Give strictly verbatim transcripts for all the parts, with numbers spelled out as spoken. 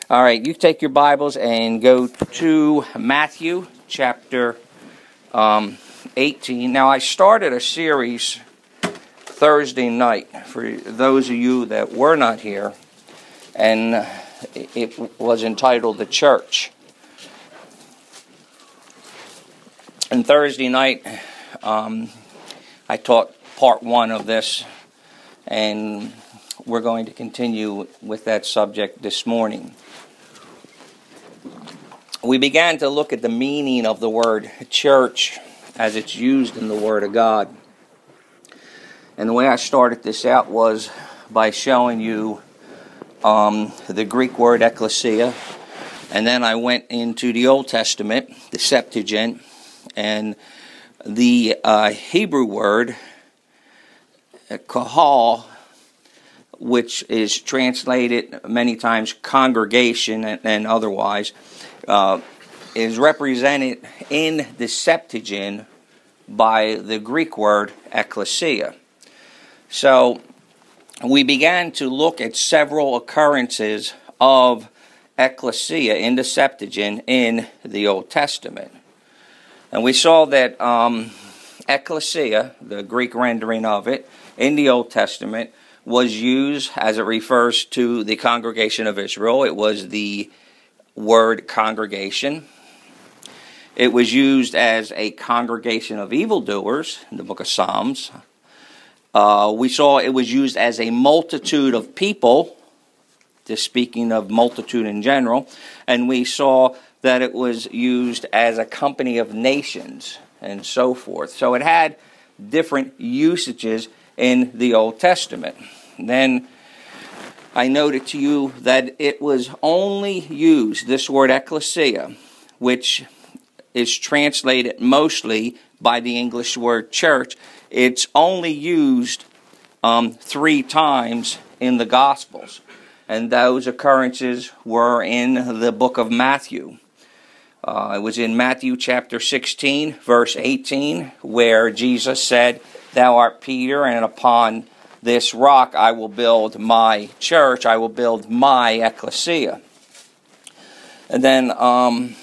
All right, you take your Bibles and go to Matthew chapter um, eighteen. Now, I started a series Thursday night for those of you that were not here, and it was entitled The Church. And Thursday night, um, I taught part one of this, and we're going to continue with that subject this morning. We began to look at the meaning of the word church as it's used in the Word of God. And the way I started this out was by showing you um, the Greek word ekklesia, and then I went into the Old Testament, the Septuagint, and the uh, Hebrew word kahal, which is translated many times congregation and, and otherwise, uh, is represented in the Septuagint by the Greek word ekklesia. So we began to look at several occurrences of ekklesia in the Septuagint in the Old Testament. And we saw that um, ekklesia, the Greek rendering of it, in the Old Testament was used as it refers to the congregation of Israel. It was the word congregation. It was used as a congregation of evildoers in the book of Psalms. Uh, we saw it was used as a multitude of people, just speaking of multitude in general. And we saw that it was used as a company of nations and so forth. So it had different usages in the Old Testament. Then I noted to you that it was only used, this word ekklesia, which is translated mostly by the English word church, it's only used um, three times in the Gospels. And those occurrences were in the book of Matthew. Uh, it was in Matthew chapter sixteen, verse eighteen, where Jesus said, "Thou art Peter, and upon this rock I will build my church, I will build my ekklesia." And then um,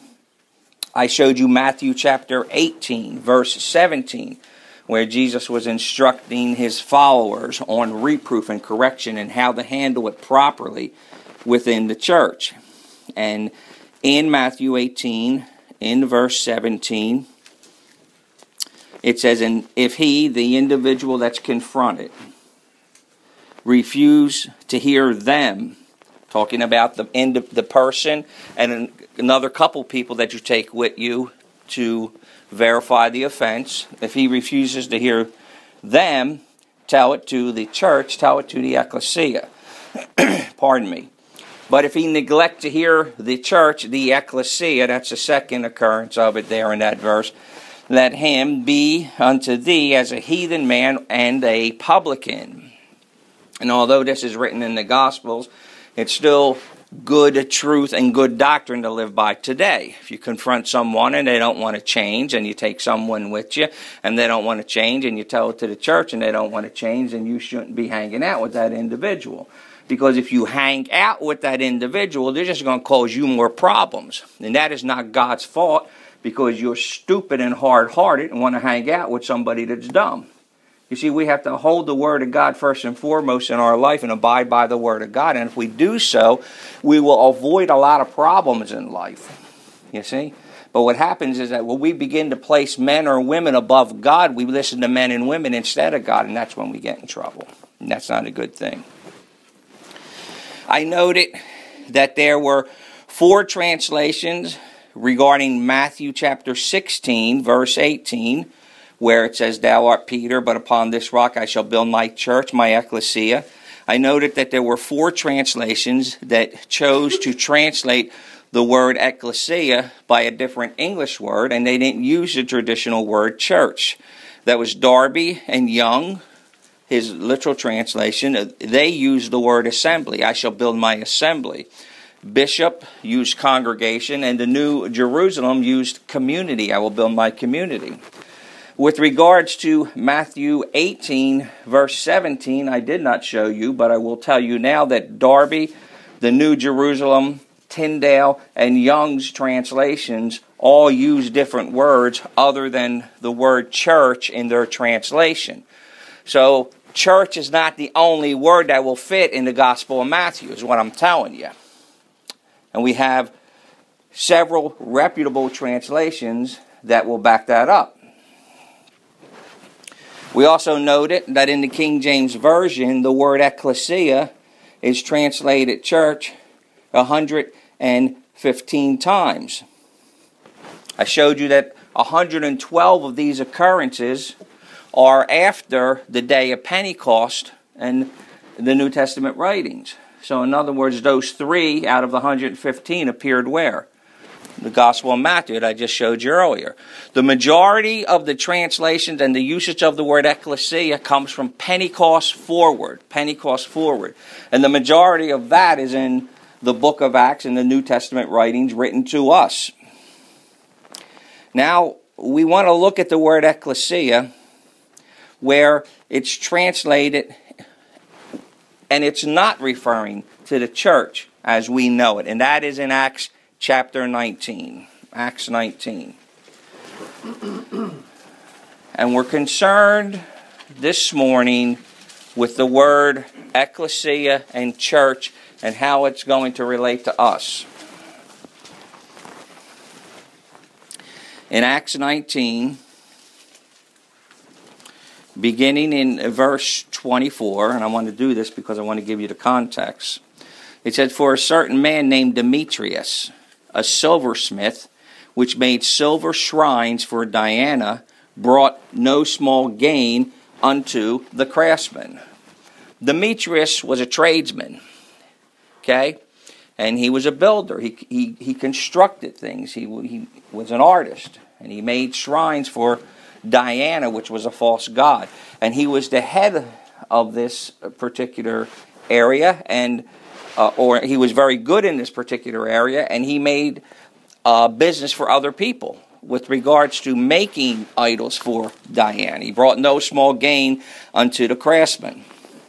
I showed you Matthew chapter eighteen, verse seventeen, where Jesus was instructing his followers on reproof and correction and how to handle it properly within the church. And in Matthew eighteen, in verse seventeen, it says, "And if he, the individual that's confronted, refuse to hear them," talking about the end of the person and another couple people that you take with you to verify the offense, if he refuses to hear them, tell it to the church, tell it to the ekklesia. Pardon me. But if he neglect to hear the church, the ekklesia, that's the second occurrence of it there in that verse, "let him be unto thee as a heathen man and a publican." And although this is written in the Gospels, it's still good truth and good doctrine to live by today. If you confront someone and they don't want to change, and you take someone with you and they don't want to change, and you tell it to the church and they don't want to change, then you shouldn't be hanging out with that individual. Because if you hang out with that individual, they're just going to cause you more problems. And that is not God's fault, because you're stupid and hard-hearted and want to hang out with somebody that's dumb. You see, we have to hold the Word of God first and foremost in our life and abide by the Word of God. And if we do so, we will avoid a lot of problems in life. You see? But what happens is that when we begin to place men or women above God, we listen to men and women instead of God, and that's when we get in trouble. And that's not a good thing. I noted that there were four translations regarding Matthew chapter sixteen, verse eighteen, where it says, "Thou art Peter, but upon this rock I shall build my church, my ekklesia." I noted that there were four translations that chose to translate the word ekklesia by a different English word, and they didn't use the traditional word church. That was Darby and Young, his literal translation. They used the word assembly. "I shall build my assembly." Bishop used congregation, and the New Jerusalem used community. "I will build my community." With regards to Matthew eighteen, verse seventeen, I did not show you, but I will tell you now that Darby the New Jerusalem, Tyndale, and Young's translations all use different words other than the word church in their translation. So church is not the only word that will fit in the Gospel of Matthew, is what I'm telling you. And we have several reputable translations that will back that up. We also noted that in the King James Version, the word ecclesia is translated church one hundred fifteen times. I showed you that one hundred twelve of these occurrences are after the day of Pentecost and the New Testament writings. So in other words, those three out of the one hundred fifteen appeared where? The Gospel of Matthew that I just showed you earlier. The majority of the translations and the usage of the word ecclesia comes from Pentecost forward. Pentecost forward. And the majority of that is in the book of Acts and the New Testament writings written to us. Now, we want to look at the word ecclesia where it's translated and it's not referring to the church as we know it. And that is in Acts chapter nineteen. Acts nineteen. And we're concerned this morning with the word ecclesia and church and how it's going to relate to us. In Acts nineteen, beginning in verse twenty-four, and I want to do this because I want to give you the context. It said, "For a certain man named Demetrius, a silversmith, which made silver shrines for Diana, brought no small gain unto the craftsmen." Demetrius was a tradesman, okay? And he was a builder. He he, he constructed things. He, he was an artist. And he made shrines for Diana, which was a false god. And he was the head of this particular area, and uh, or he was very good in this particular area, and he made uh, business for other people with regards to making idols for Diana. He brought no small gain unto the craftsmen.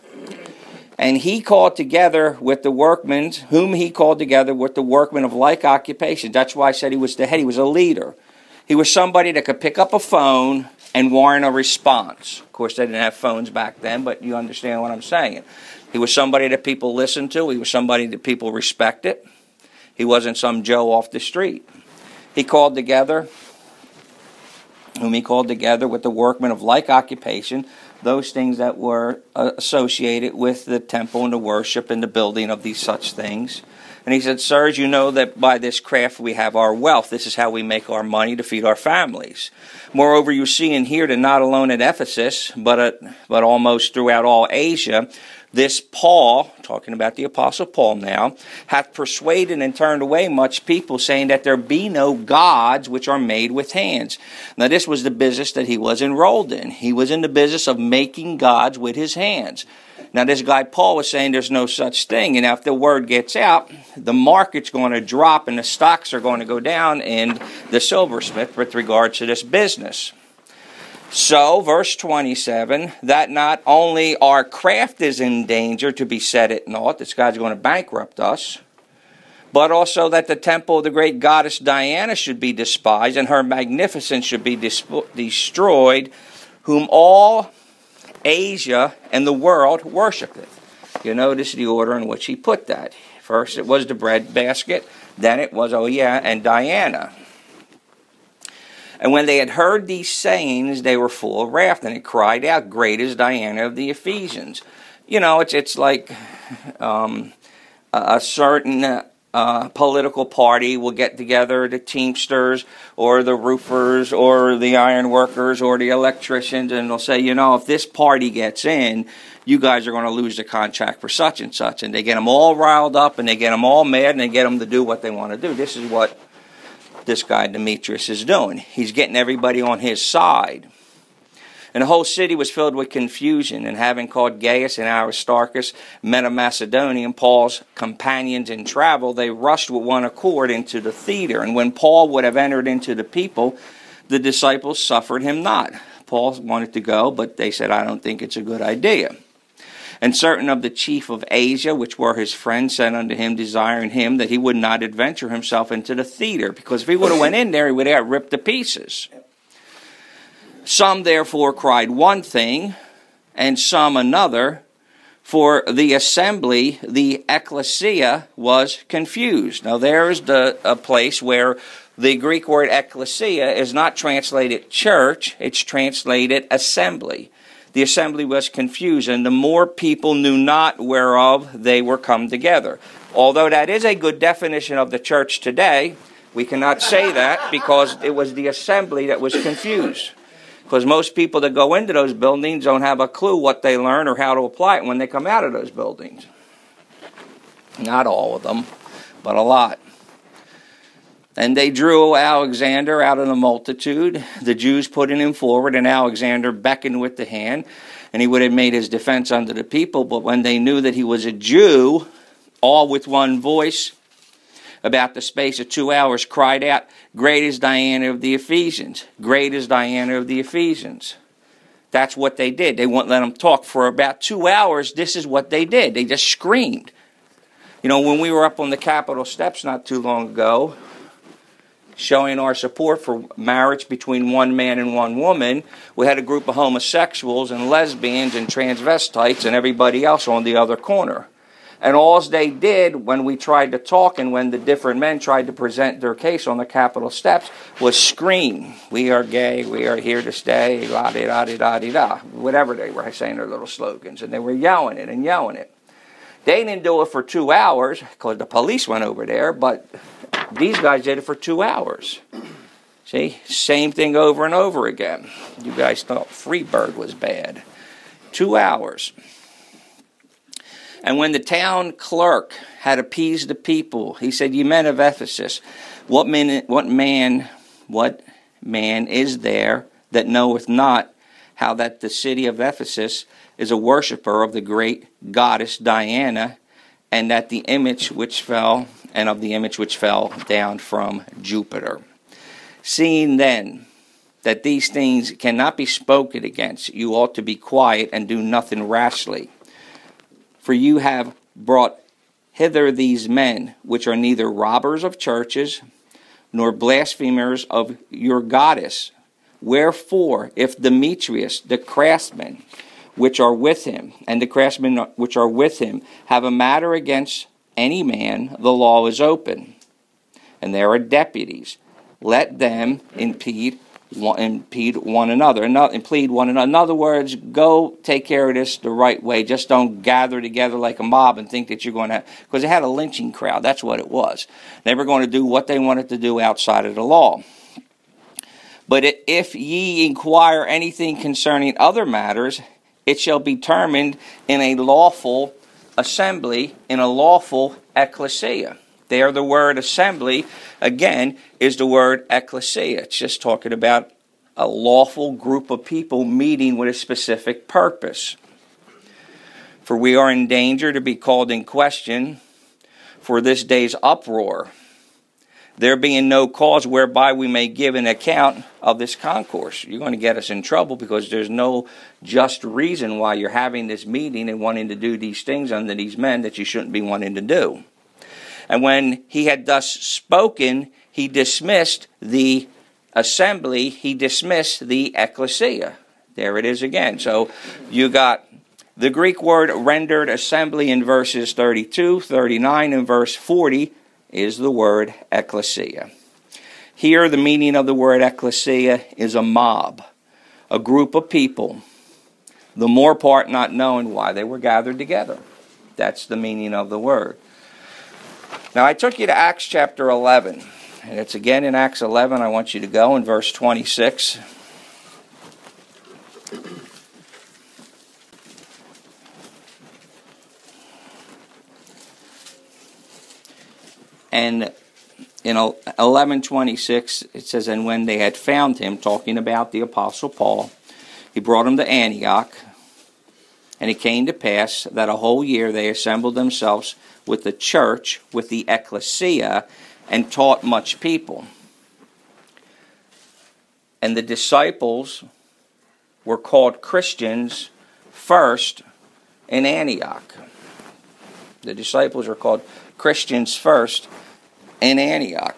And he called together with the workmen, whom he called together with the workmen of like occupation. That's why I said he was the head. He was a leader. He was somebody that could pick up a phone and warrant a response. Of course, they didn't have phones back then, but you understand what I'm saying. He was somebody that people listened to. He was somebody that people respected. He wasn't some Joe off the street. He called together, whom he called together with the workmen of like occupation, those things that were uh, associated with the temple and the worship and the building of these such things. And he said, "Sirs, you know that by this craft we have our wealth. This is how we make our money to feed our families. Moreover, you see and hear that not alone at Ephesus, but at, but almost throughout all Asia, this Paul," talking about the Apostle Paul now, "hath persuaded and turned away much people, saying that there be no gods which are made with hands." Now this was the business that he was enrolled in. He was in the business of making gods with his hands. Now this guy Paul was saying there's no such thing, and if the word gets out, the market's going to drop and the stocks are going to go down in the silversmith with regard to this business. So, verse twenty-seven, that not only our craft is in danger to be set at naught, this guy's going to bankrupt us, but also that the temple of the great goddess Diana should be despised and her magnificence should be dis- destroyed, whom all Asia and the world worshipeth. You notice the order in which he put that. First it was the bread basket, then it was, oh yeah, and Diana. And when they had heard these sayings, they were full of wrath, and it cried out, "Great is Diana of the Ephesians." You know, it's it's like um, a certain uh, political party will get together, the Teamsters or the roofers or the iron workers or the electricians, and they'll say, you know, if this party gets in, you guys are going to lose the contract for such and such. And they get them all riled up, and they get them all mad, and they get them to do what they want to do. This is what this guy Demetrius is doing. He's getting everybody on his side. And the whole city was filled with confusion, and having called Gaius and Aristarchus, men of Macedonia, and Paul's companions in travel, they rushed with one accord into the theater. And when Paul would have entered into the people, the disciples suffered him not. Paul wanted to go, but they said, "I don't think it's a good idea." And certain of the chief of Asia, which were his friends, sent unto him, desiring him that he would not adventure himself into the theater, because if he would have went in there, he would have got ripped to pieces. Some therefore cried one thing, and some another, for the assembly, the ecclesia, was confused. Now there's the a place where the Greek word ecclesia is not translated church, it's translated assembly. The assembly was confused, and the more people knew not whereof they were come together. Although that is a good definition of the church today, we cannot say that because it was the assembly that was confused. Because most people that go into those buildings don't have a clue what they learn or how to apply it when they come out of those buildings. Not all of them, but a lot. And they drew Alexander out of the multitude, the Jews putting him forward, and Alexander beckoned with the hand, and he would have made his defense unto the people. But when they knew that he was a Jew, all with one voice, about the space of two hours, cried out, Great is Diana of the Ephesians. Great is Diana of the Ephesians. That's what they did. They wouldn't let them talk. For about two hours, this is what they did. They just screamed. You know, when we were up on the Capitol steps not too long ago, showing our support for marriage between one man and one woman, we had a group of homosexuals and lesbians and transvestites and everybody else on the other corner. And all they did when we tried to talk and when the different men tried to present their case on the Capitol steps was scream. We are gay, we are here to stay, la-di-da-di-da-di-da. Whatever they were saying, their little slogans. And they were yelling it and yelling it. They didn't do it for two hours because the police went over there, but these guys did it for two hours. See? Same thing over and over again. You guys thought Freebird was bad. Two hours. And when the town clerk had appeased the people, he said, Ye men of Ephesus, what man, what man, what man is there that knoweth not how that the city of Ephesus is a worshipper of the great goddess Diana, and that the image which fell, and of the image which fell down from Jupiter. Seeing then that these things cannot be spoken against, you ought to be quiet and do nothing rashly. For you have brought hither these men, which are neither robbers of churches, nor blasphemers of your goddess. Wherefore, if Demetrius, the craftsman, which are with him, and the craftsmen which are with him, have a matter against any man, the law is open, and there are deputies. Let them impede one, impede one another, and plead one another. In other words, go take care of this the right way. Just don't gather together like a mob and think that you're going to, because they had a lynching crowd. That's what it was. They were going to do what they wanted to do outside of the law. But if ye inquire anything concerning other matters, it shall be determined in a lawful assembly, in a lawful ecclesia. There, the word assembly, again, is the word ecclesia. It's just talking about a lawful group of people meeting with a specific purpose. For we are in danger to be called in question for this day's uproar, there being no cause whereby we may give an account of this concourse. You're going to get us in trouble because there's no just reason why you're having this meeting and wanting to do these things under these men that you shouldn't be wanting to do. And when he had thus spoken, he dismissed the assembly, he dismissed the ecclesia. There it is again. So you got the Greek word rendered assembly in verses thirty-two, thirty-nine, and verse forty is the word ecclesia. Here the meaning of the word ecclesia is a mob, a group of people, the more part not knowing why they were gathered together. That's the meaning of the word. Now, I took you to Acts chapter eleven, and it's again in Acts eleven. I want you to go in verse twenty-six. And in eleven twenty-six, it says, And when they had found him, talking about the Apostle Paul, he brought him to Antioch. And it came to pass that a whole year they assembled themselves with the church, with the ecclesia, and taught much people. And the disciples were called Christians first in Antioch. The disciples are called Christians first in Antioch.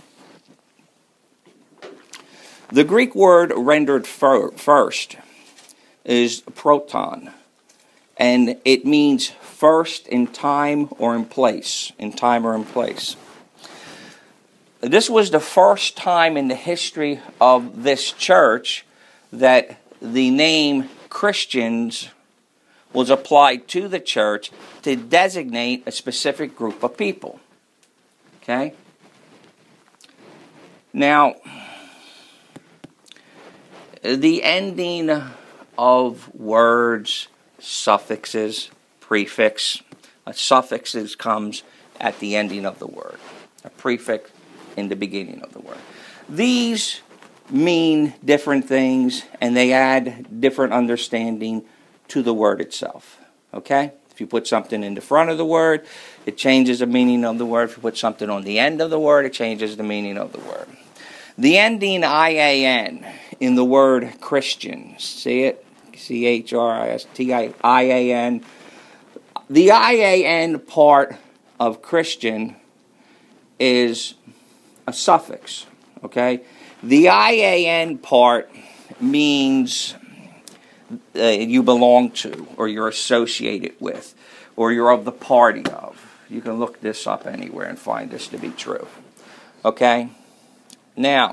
The Greek word rendered fir- first is proton, and it means first in time or in place, in time or in place. This was the first time in the history of this church that the name Christians was applied to the church to designate a specific group of people. Okay? Now, the ending of words, suffixes, prefix, a suffixes comes at the ending of the word. A prefix in the beginning of the word. These mean different things, and they add different understanding to the word itself. Okay? If you put something in the front of the word, it changes the meaning of the word. If you put something on the end of the word, it changes the meaning of the word. The ending I A N in the word Christian, see it? C H R I S T I A N. The I A N part of Christian is a suffix, okay? The I A N part means uh, you belong to, or you're associated with, or you're of the party of. You can look this up anywhere and find this to be true, okay? Now,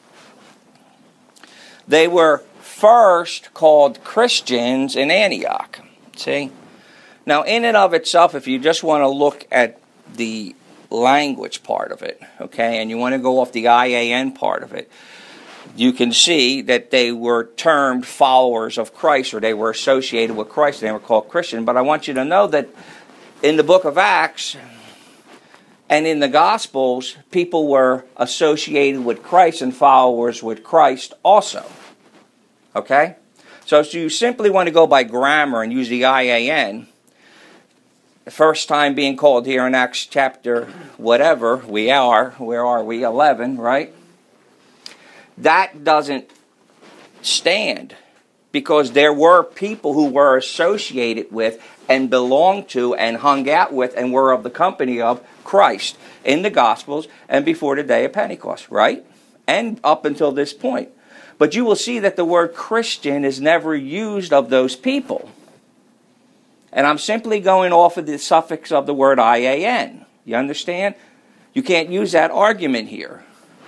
they were first called Christians in Antioch, see? Now, in and of itself, if you just want to look at the language part of it, okay, and you want to go off the I A N part of it, you can see that they were termed followers of Christ, or they were associated with Christ, and they were called Christian. But I want you to know that in the book of Acts and in the Gospels, people were associated with Christ and followers with Christ also. Okay? So if you simply want to go by grammar and use the I A N, the first time being called here in Acts chapter whatever, we are, where are we, eleven, right? That doesn't stand, because there were people who were associated with and belonged to and hung out with and were of the company of Christ in the Gospels and before the day of Pentecost, right? And up until this point. But you will see that the word Christian is never used of those people. And I'm simply going off of the suffix of the word I A N. You understand? You can't use that argument here.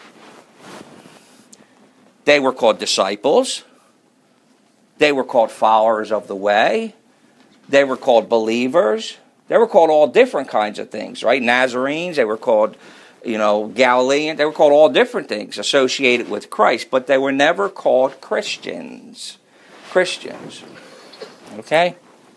They were called disciples. They were called followers of the way. They were called believers. They were called all different kinds of things, right? Nazarenes, they were called, you know, Galileans. They were called all different things associated with Christ, but they were never called Christians. Christians. Okay?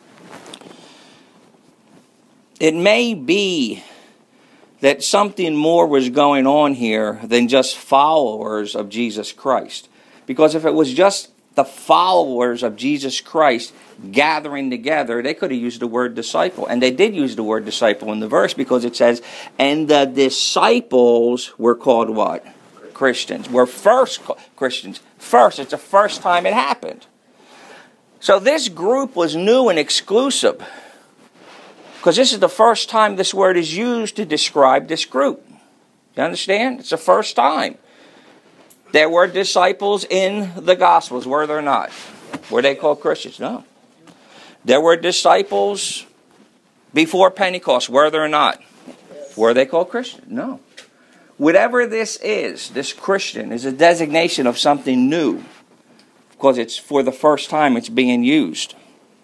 It may be that something more was going on here than just followers of Jesus Christ. Because if it was just the followers of Jesus Christ gathering together, they could have used the word disciple. And they did use the word disciple in the verse, because it says, and the disciples were called what? Christians. Were first Christians. First. It's the first time it happened. So this group was new and exclusive, because this is the first time this word is used to describe this group. You understand? It's the first time. There were disciples in the Gospels, were there not? Were they called Christians? No. There were disciples before Pentecost, were there not? Were they called Christians? No. Whatever this is, this Christian, is a designation of something new, because it's for the first time it's being used.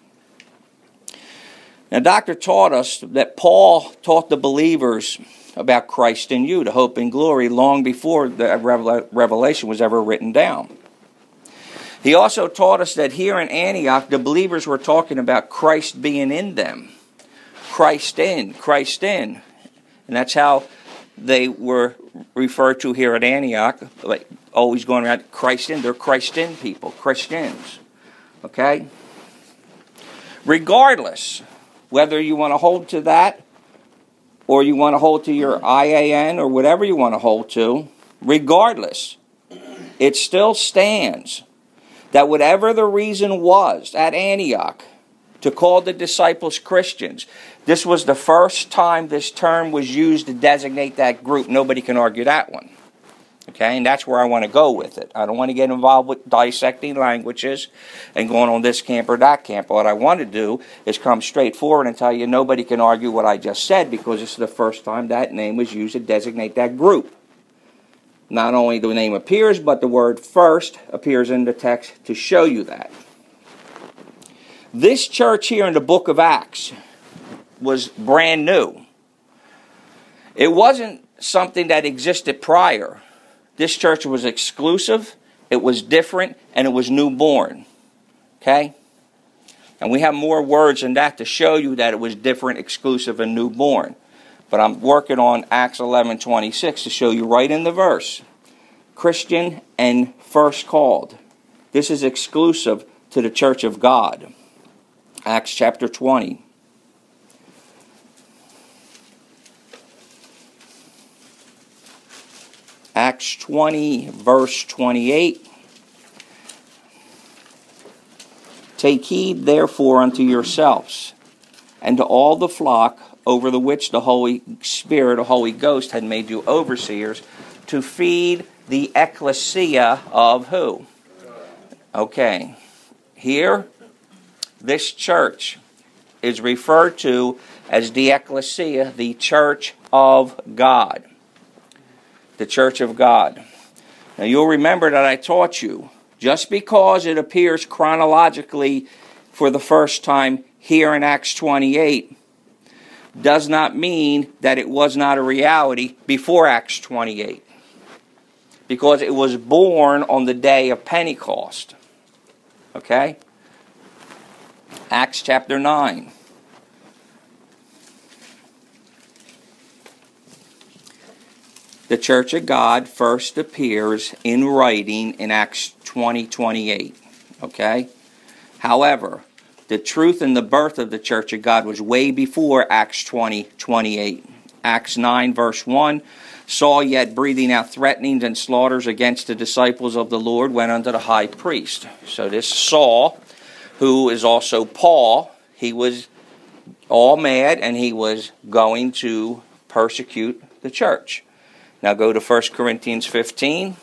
Now, Doctor taught us that Paul taught the believers about Christ in you, the hope and glory, long before the Revelation was ever written down. He also taught us that here in Antioch, the believers were talking about Christ being in them. Christ in, Christ in. And that's how they were referred to here at Antioch, like always going around, Christ in. They're Christ in people, Christians. Okay? Regardless, whether you want to hold to that, or you want to hold to your I A N, or whatever you want to hold to, regardless, it still stands that whatever the reason was at Antioch, to call the disciples Christians. This was the first time this term was used to designate that group. Nobody can argue that one. Okay, and that's where I want to go with it. I don't want to get involved with dissecting languages and going on this camp or that camp. What I want to do is come straight forward and tell you nobody can argue what I just said, because this is the first time that name was used to designate that group. Not only the name appears, but the word first appears in the text to show you that. This church here in the book of Acts was brand new. It wasn't something that existed prior. This church was exclusive, it was different, and it was newborn. Okay? And we have more words than that to show you that it was different, exclusive, and newborn. But I'm working on Acts eleven twenty-six to show you right in the verse. Christian and first called. This is exclusive to the church of God. Acts chapter twenty. Acts twenty, verse twenty-eight. Take heed therefore unto yourselves, and to all the flock over the which the Holy Spirit, the Holy Ghost, had made you overseers, to feed the ecclesia of who? Okay. Here, this church is referred to as the ecclesia, the church of God. The church of God. Now you'll remember that I taught you, just because it appears chronologically for the first time here in Acts twenty-eight, does not mean that it was not a reality before Acts twenty-eight. Because it was born on the day of Pentecost. Okay? Acts chapter nine. The church of God first appears in writing in Acts twenty twenty-eight. Okay? However, the truth and the birth of the church of God was way before Acts twenty twenty-eight. Acts nine verse one. Saul, yet breathing out threatenings and slaughters against the disciples of the Lord, went unto the high priest. So this Saul, who is also Paul, he was all mad and he was going to persecute the church. Now go to First Corinthians fifteen.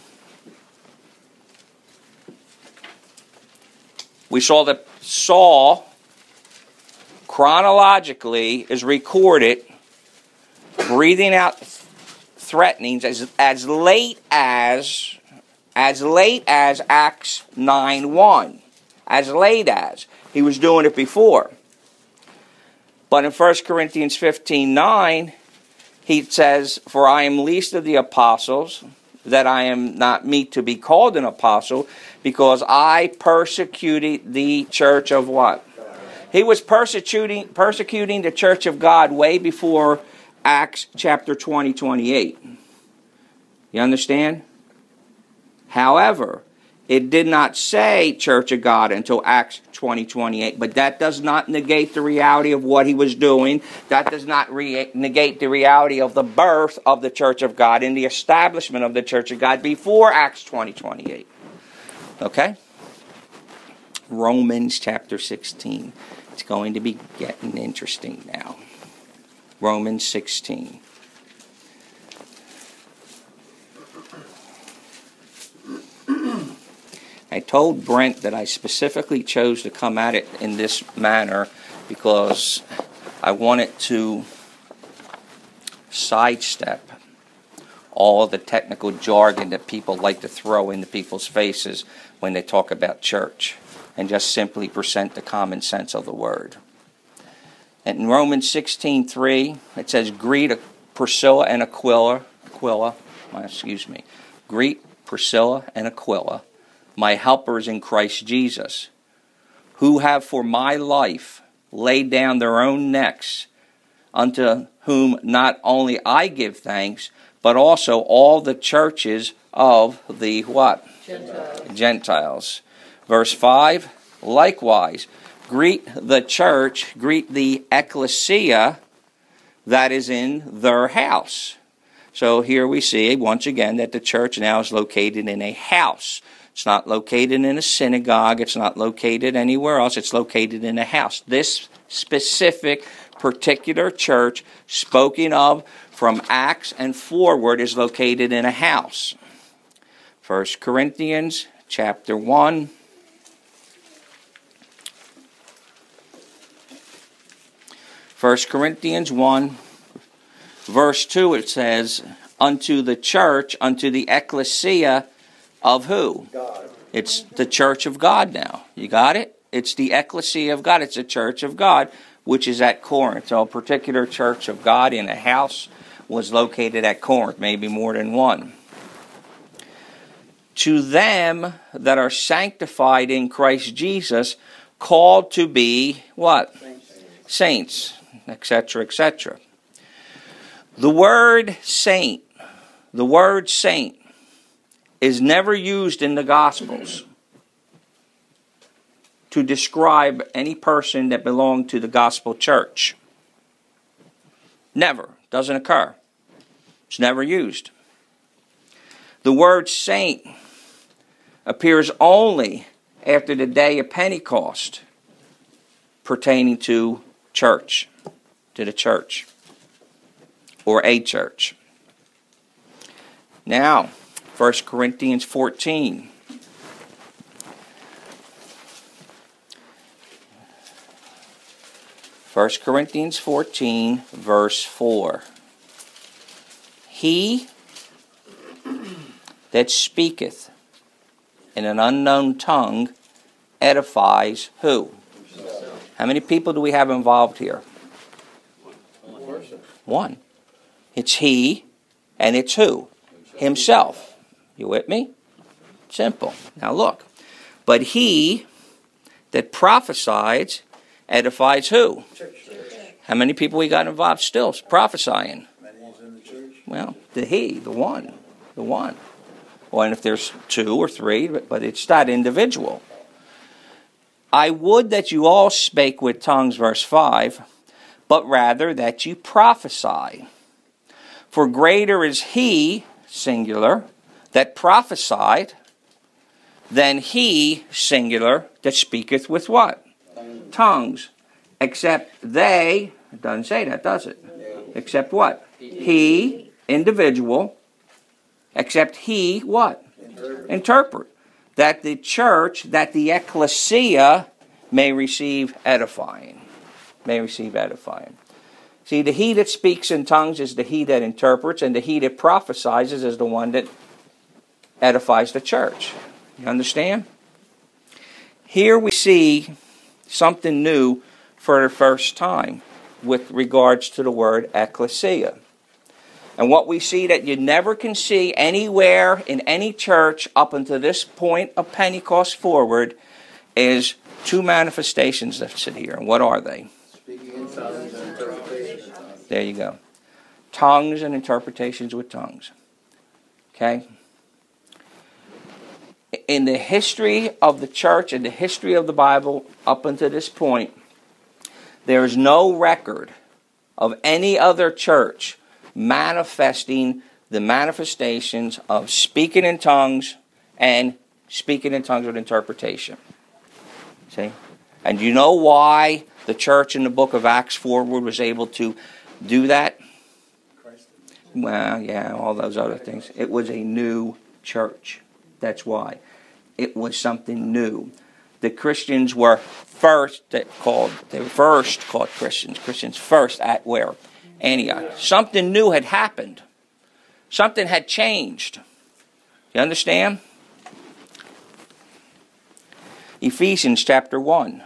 We saw that Saul, chronologically, is recorded breathing out threatenings as, as late as as late as Acts nine one. As late as. He was doing it before. But in First Corinthians fifteen nine, he says, for I am least of the apostles, that I am not meet to be called an apostle, because I persecuted the church of what? He was persecuting persecuting the church of God way before Acts chapter twenty, twenty-eight. You understand? However, it did not say church of God until Acts twenty, twenty-eight. But that does not negate the reality of what he was doing. That does not re- negate the reality of the birth of the church of God and the establishment of the church of God before Acts twenty, twenty-eight. Okay? Romans chapter sixteen. It's going to be getting interesting now. Romans sixteen. I told Brent that I specifically chose to come at it in this manner because I wanted to sidestep all of the technical jargon that people like to throw into people's faces when they talk about church, and just simply present the common sense of the word. And in Romans sixteen three, it says, greet Priscilla and Aquila, Aquila, excuse me, greet Priscilla and Aquila, my helpers in Christ Jesus, who have for my life laid down their own necks, unto whom not only I give thanks, but also all the churches of the what? Gentiles. Gentiles. Verse five, likewise, greet the church, greet the ecclesia that is in their house. So here we see once again that the church now is located in a house. It's not located in a synagogue. It's not located anywhere else. It's located in a house. This specific particular church spoken of from Acts and forward is located in a house. First Corinthians chapter one. First Corinthians one, verse two, it says, unto the church, unto the ecclesia of who? God. It's the church of God now. You got it? It's the ecclesia of God. It's a church of God, which is at Corinth. So a particular church of God in a house was located at Corinth, maybe more than one. To them that are sanctified in Christ Jesus, called to be what? Saints, et cetera, et cetera. The word saint, the word saint, is never used in the Gospels to describe any person that belonged to the gospel church. Never. Doesn't occur. It's never used. The word saint appears only after the day of Pentecost pertaining to church, to the church, or a church. Now, First Corinthians fourteen. First Corinthians fourteen, verse four. He that speaketh in an unknown tongue edifies who? Himself. How many people do we have involved here? One. One. It's he, and it's who? Himself. You with me? Simple. Now look. But he that prophesies edifies who? Church. How many people we got involved still prophesying? Many in the church. Well, the he, the one, the one. Well, and if there's two or three, but, but it's that individual. I would that you all spake with tongues, verse five, but rather that you prophesy. For greater is he, singular, that prophesied, than he, singular, that speaketh with what? Tongues. Tongues. Except they, it doesn't say that, does it? Yeah. Except what? He, he individual, except he, what? Interpret. Interpret. That the church, that the ecclesia may receive edifying. May receive edifying. See, the he that speaks in tongues is the he that interprets, and the he that prophesies is the one that edifies the church. You understand? Here we see something new for the first time with regards to the word ecclesia. And what we see that you never can see anywhere in any church up until this point of Pentecost forward is two manifestations that sit here. And what are they? Speaking in tongues and interpretations. There you go. Tongues and interpretations with tongues. Okay? In the history of the church and the history of the Bible up until this point, there is no record of any other church manifesting the manifestations of speaking in tongues and speaking in tongues with interpretation. See? And you know why the church in the book of Acts forward was able to do that? Well, yeah, all those other things. It was a new church. That's why. It was something new. The Christians were first that called, they were first called Christians. Christians first at where? Antioch. Something new had happened. Something had changed. You understand? Ephesians chapter one.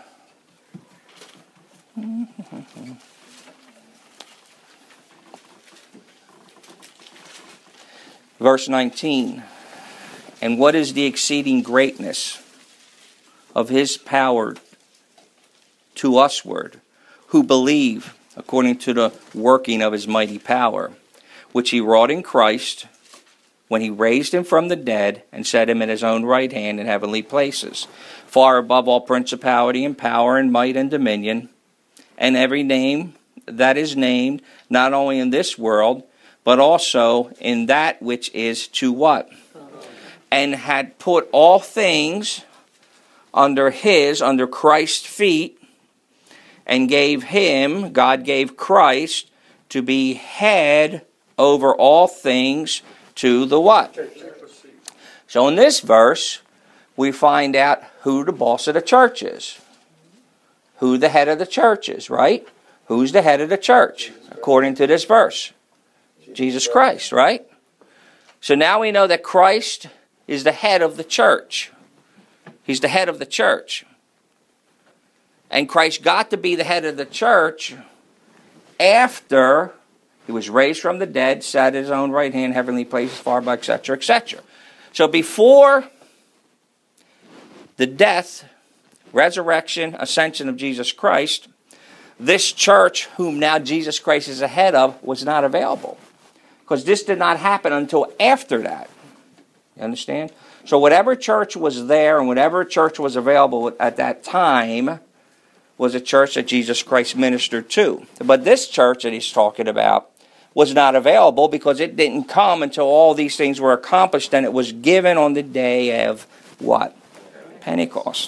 Verse nineteen. And what is the exceeding greatness of his power to usward, who believe according to the working of his mighty power, which he wrought in Christ, when he raised him from the dead and set him at his own right hand in heavenly places, far above all principality and power and might and dominion, and every name that is named, not only in this world, but also in that which is to what? and had put all things under his, under Christ's feet, and gave him, God gave Christ, to be head over all things to the what? So in this verse, we find out who the boss of the church is. Who the head of the church is, right? Who's the head of the church, according to this verse? Jesus Christ, right? So now we know that Christ is the head of the church. He's the head of the church. And Christ got to be the head of the church after he was raised from the dead, sat at his own right hand, heavenly places, far above, et cetera, et cetera. So before the death, resurrection, ascension of Jesus Christ, this church, whom now Jesus Christ is the head of, was not available. Because this did not happen until after that. You understand? So whatever church was there and whatever church was available at that time was a church that Jesus Christ ministered to. But this church that he's talking about was not available because it didn't come until all these things were accomplished, and it was given on the day of what? Pentecost.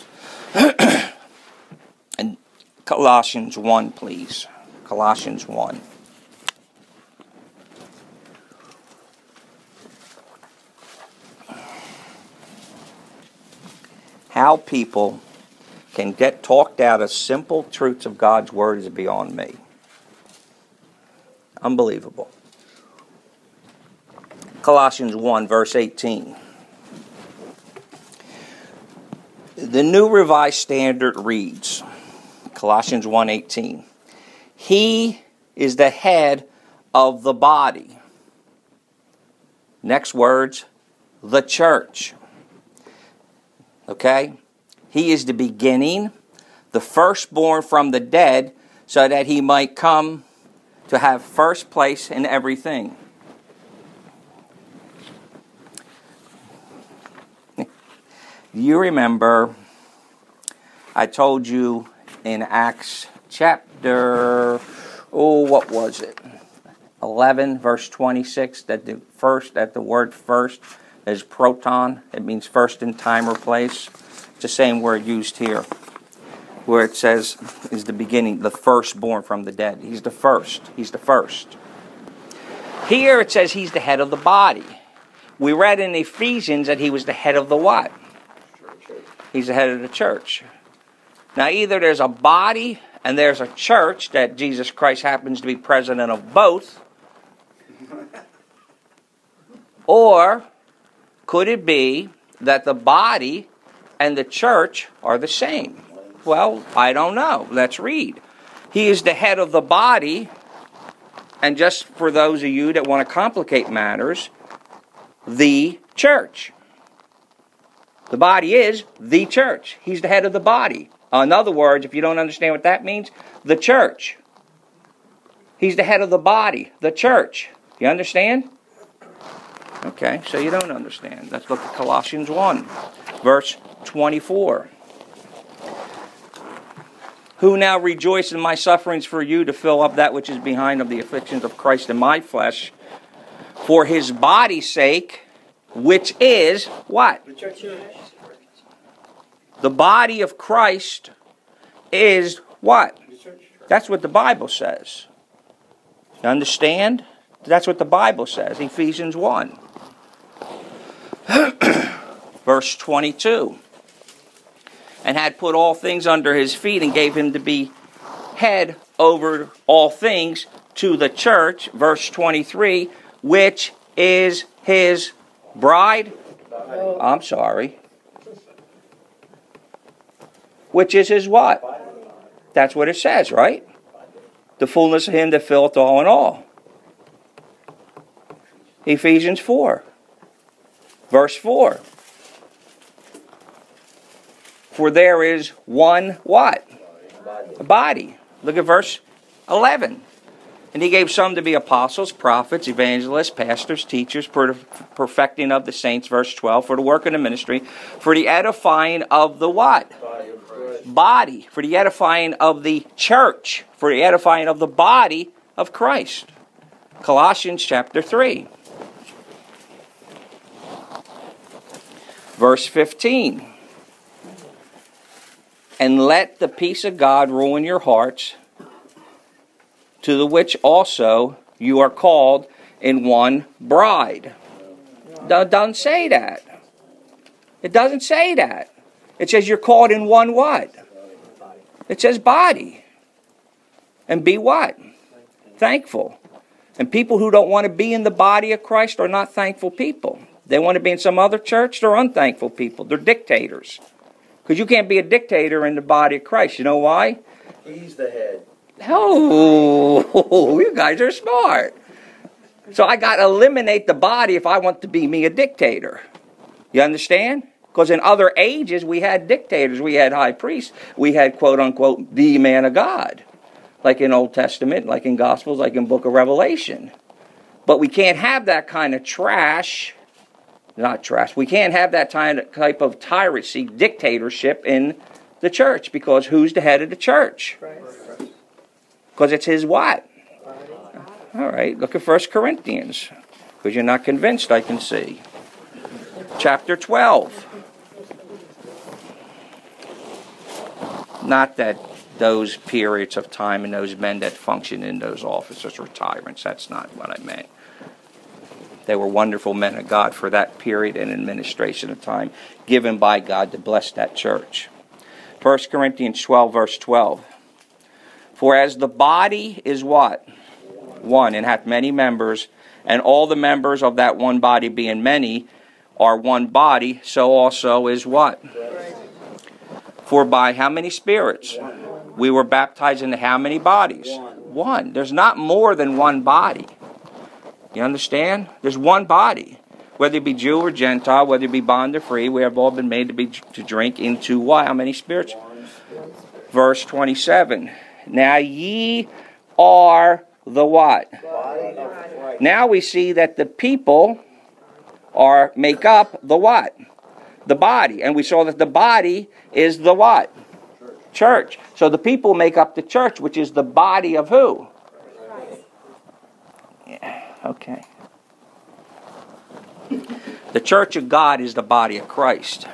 And Colossians one, please. Colossians one. How people can get talked out of simple truths of God's Word is beyond me. Unbelievable. Colossians one, verse eighteen. The New Revised Standard reads, Colossians one eighteen, He is the head of the body. Next words, the church. Okay? He is the beginning, the firstborn from the dead, so that he might come to have first place in everything. You remember, I told you in Acts chapter, oh, what was it? eleven, verse twenty-six, that the first, that the word first is proton. It means first in time or place. It's the same word used here, where it says is the beginning, the firstborn from the dead. He's the first. He's the first. Here it says he's the head of the body. We read in Ephesians that he was the head of the what? He's the head of the church. Now either there's a body and there's a church that Jesus Christ happens to be president of both, or could it be that the body and the church are the same? Well, I don't know. Let's read. He is the head of the body, and just for those of you that want to complicate matters, the church. The body is the church. He's the head of the body. In other words, if you don't understand what that means, the church. He's the head of the body, the church. You understand? Okay, so you don't understand. Let's look at Colossians one, verse twenty-four. Who now rejoice in my sufferings for you to fill up that which is behind of the afflictions of Christ in my flesh, for his body's sake, which is what? The church. The body of Christ is what? That's what the Bible says. You understand? That's what the Bible says, Ephesians one. Verse twenty-two. And had put all things under his feet and gave him to be head over all things to the church, verse twenty-three, which is his bride. I'm sorry. Which is his what? That's what it says, right? The fullness of him that filleth all in all. Ephesians four. Verse four. For there is one what? A body. Look at verse eleven. And he gave some to be apostles, prophets, evangelists, pastors, teachers, for the perfecting of the saints, verse twelve, for the work of the ministry, for the edifying of the what? Body. For the edifying of the church, for the edifying of the body of Christ. Colossians chapter three. Verse fifteen. And let the peace of God rule in your hearts, to the which also you are called in one bride. It doesn't say that. It doesn't say that. It says you're called in one what? It says body. And be what? Thankful. And people who don't want to be in the body of Christ are not thankful people. They want to be in some other church, they're unthankful people. They're dictators. Because you can't be a dictator in the body of Christ. You know why? He's the head. Oh, you guys are smart. So I got to eliminate the body if I want to be me a dictator. You understand? Because in other ages we had dictators. We had high priests. We had, quote unquote, the man of God. Like in Old Testament, like in Gospels, like in Book of Revelation. But we can't have that kind of trash. Not trash. We can't have that type of tyrancy, dictatorship in the church. Because who's the head of the church? Because it's his what? All right, look at First Corinthians. Because you're not convinced, I can see. Chapter twelve. Not that those periods of time and those men that function in those offices are tyrants. That's not what I meant. They were wonderful men of God for that period and administration of time given by God to bless that church. First Corinthians twelve, verse twelve. For as the body is what? One, and hath many members, and all the members of that one body being many are one body, so also is what? For by how many spirits? We were baptized into how many bodies? One. There's not more than one body. You understand? There's one body. Whether it be Jew or Gentile, whether it be bond or free, we have all been made to be to drink into what? How many spirits? Verse twenty-seven. Now ye are the what? Now we see that the people are make up the what? The body. And we saw that the body is the what? Church. So the people make up the church, which is the body of who? Yeah. Okay. The church of God is the body of Christ.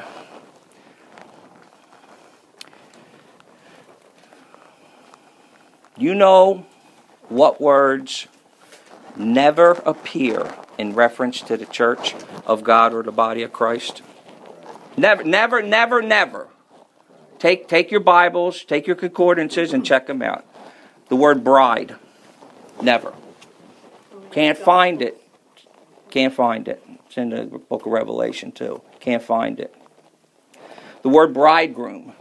You know what words never appear in reference to the church of God or the body of Christ? Never, never, never, never. Take, take your Bibles, take your concordances, and check them out. The word bride. Never. Can't find it. Can't find it. It's in the book of Revelation too. Can't find it. The word bridegroom.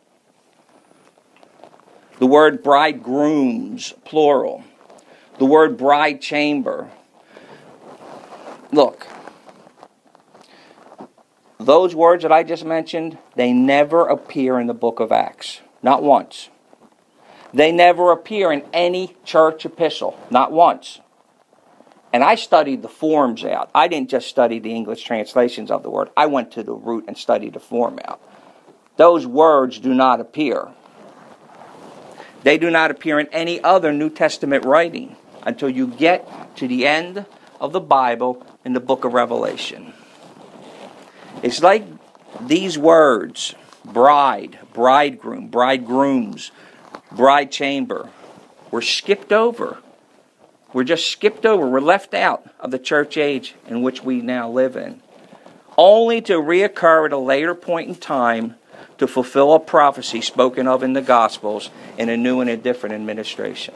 The word bridegrooms, plural. The word bride chamber. Look. Those words that I just mentioned, they never appear in the book of Acts. Not once. They never appear in any church epistle. Not once. And I studied the forms out. I didn't just study the English translations of the word. I went to the root and studied the form out. Those words do not appear. They do not appear in any other New Testament writing until you get to the end of the Bible in the book of Revelation. It's like these words, bride, bridegroom, bridegrooms, bride chamber, were skipped over. We're just skipped over. We're left out of the church age in which we now live in. Only to reoccur at a later point in time to fulfill a prophecy spoken of in the Gospels in a new and a different administration.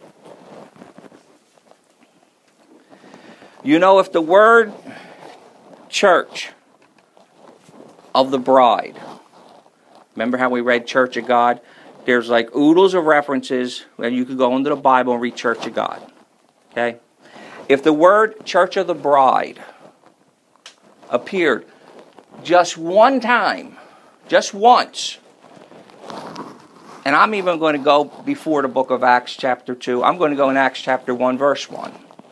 You know, if the word church of the bride, remember how we read Church of God? There's like oodles of references where you could go into the Bible and read Church of God. Okay? If the word Church of the Bride appeared just one time, just once, and I'm even going to go before the book of Acts chapter two, I'm going to go in Acts chapter one verse one.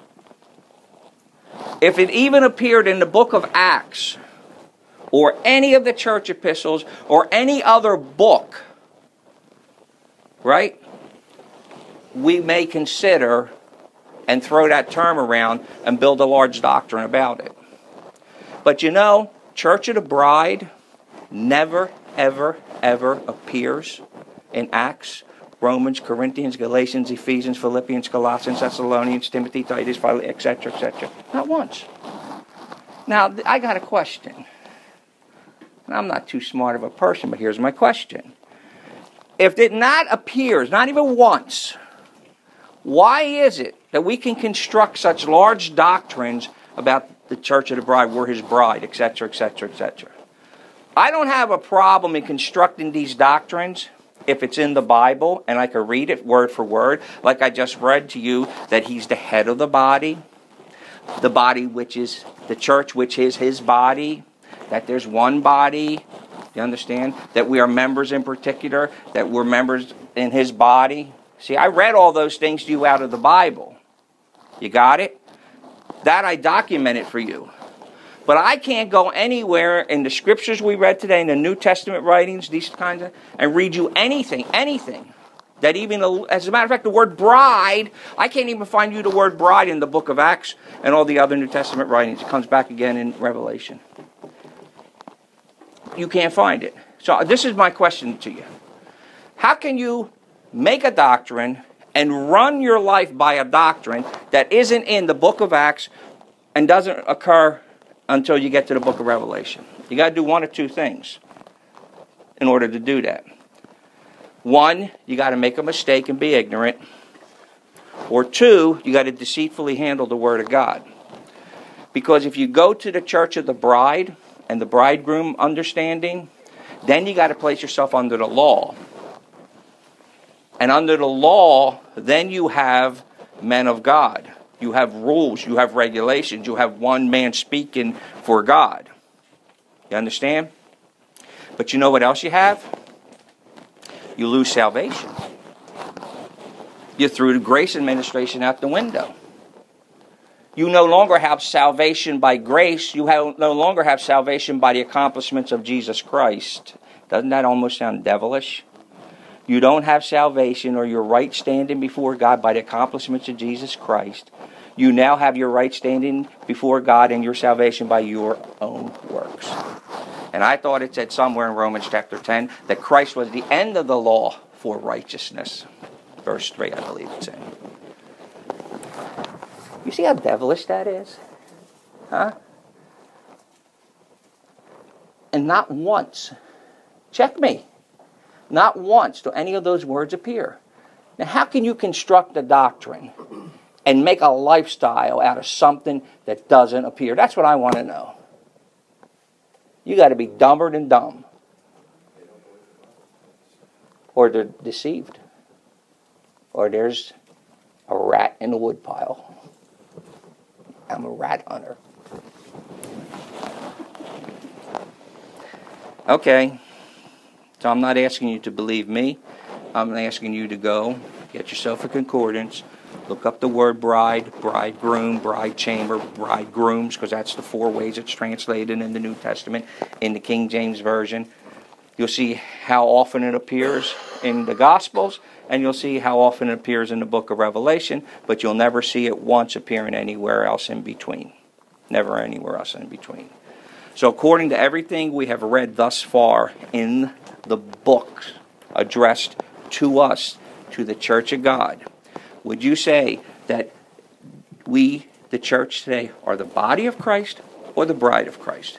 If it even appeared in the book of Acts, or any of the church epistles, or any other book, right, we may consider and throw that term around and build a large doctrine about it. But you know, Church of the Bride never, ever, ever appears in Acts, Romans, Corinthians, Galatians, Ephesians, Philippians, Colossians, Thessalonians, Timothy, Titus, et cetera, et cetera. Not once. Now, I got a question. And I'm not too smart of a person, but here's my question. If it not appears, not even once, why is it that we can construct such large doctrines about the Church of the Bride, we're his bride, et cetera, et cetera, et cetera? I don't have a problem in constructing these doctrines if it's in the Bible and I can read it word for word, like I just read to you that he's the head of the body, the body which is the church, which is his body, that there's one body, you understand? That we are members in particular, that we're members in his body. See, I read all those things to you out of the Bible. You got it? That I documented for you. But I can't go anywhere in the scriptures we read today, in the New Testament writings, these kinds of, and read you anything, anything. That even, as a matter of fact, the word bride, I can't even find you the word bride in the book of Acts and all the other New Testament writings. It comes back again in Revelation. You can't find it. So this is my question to you. How can you make a doctrine and run your life by a doctrine that isn't in the book of Acts and doesn't occur until you get to the book of Revelation? You got to do one or two things in order to do that. One, you got to make a mistake and be ignorant. Or two, you got to deceitfully handle the Word of God. Because if you go to the Church of the Bride and the bridegroom understanding, then you got to place yourself under the law. And under the law, then you have men of God. You have rules, you have regulations, you have one man speaking for God. You understand? But you know what else you have? You lose salvation. You threw the grace administration out the window. You no longer have salvation by grace. You have, no longer have salvation by the accomplishments of Jesus Christ. Doesn't that almost sound devilish? You don't have salvation or your right standing before God by the accomplishments of Jesus Christ. You now have your right standing before God and your salvation by your own works. And I thought it said somewhere in Romans chapter ten that Christ was the end of the law for righteousness. Verse three, I believe it's in. You see how devilish that is? Huh? And not once, check me, not once do any of those words appear. Now, how can you construct a doctrine and make a lifestyle out of something that doesn't appear? That's what I want to know. You got to be dumber than dumb. Or they're deceived. Or there's a rat in the woodpile. I'm a rat hunter. Okay. So I'm not asking you to believe me. I'm asking you to go get yourself a concordance. Look up the word bride, bridegroom, bride chamber, bridegrooms, because that's the four ways it's translated in the New Testament, in the King James Version. You'll see how often it appears in the Gospels, and you'll see how often it appears in the book of Revelation, but you'll never see it once appearing anywhere else in between. Never anywhere else in between. So according to everything we have read thus far in the books addressed to us, to the Church of God, would you say that we, the church today, are the body of Christ or the bride of Christ?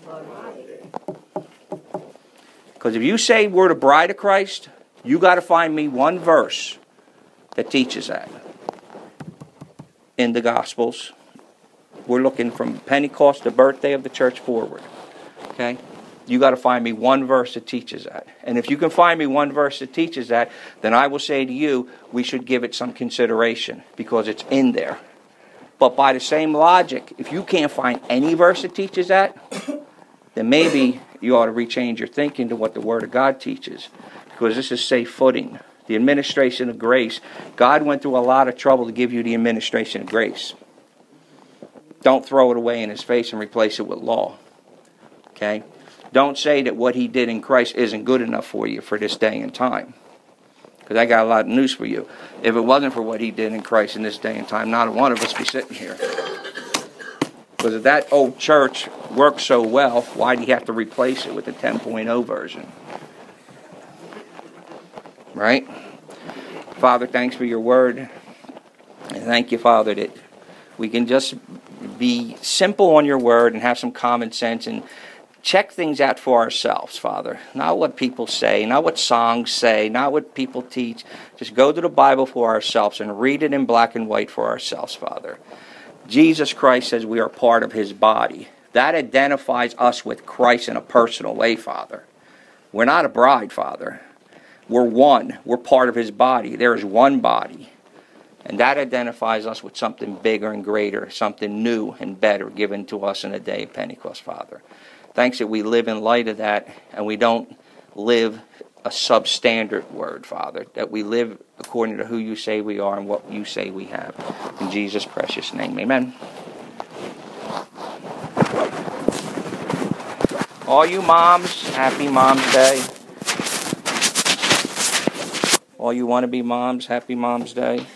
Because if you say we're the bride of Christ, you got to find me one verse that teaches that. In the Gospels, we're looking from Pentecost, the birthday of the church, forward. Okay? You got to find me one verse that teaches that. And if you can find me one verse that teaches that, then I will say to you, we should give it some consideration because it's in there. But by the same logic, if you can't find any verse that teaches that, then maybe you ought to rechange your thinking to what the Word of God teaches. Because this is safe footing. The administration of grace. God went through a lot of trouble to give you the administration of grace. Don't throw it away in His face and replace it with law. Okay? Don't say that what He did in Christ isn't good enough for you for this day and time. Because I got a lot of news for you. If it wasn't for what He did in Christ in this day and time, not one of us be sitting here. Because if that old church works so well, why do you have to replace it with the ten point oh version? Right? Father, thanks for your word. And thank you, Father, that we can just be simple on your word and have some common sense and check things out for ourselves, Father. Not what people say, not what songs say, not what people teach. Just go to the Bible for ourselves and read it in black and white for ourselves, Father. Jesus Christ says we are part of his body. That identifies us with Christ in a personal way, Father. We're not a bride, Father. We're one. We're part of his body. There is one body. And that identifies us with something bigger and greater, something new and better given to us in the day of Pentecost, Father. Thanks that we live in light of that and we don't live a substandard word, Father. That we live according to who you say we are and what you say we have. In Jesus' precious name, amen. All you moms, happy Mom's Day. All you want to be moms, happy Mom's Day.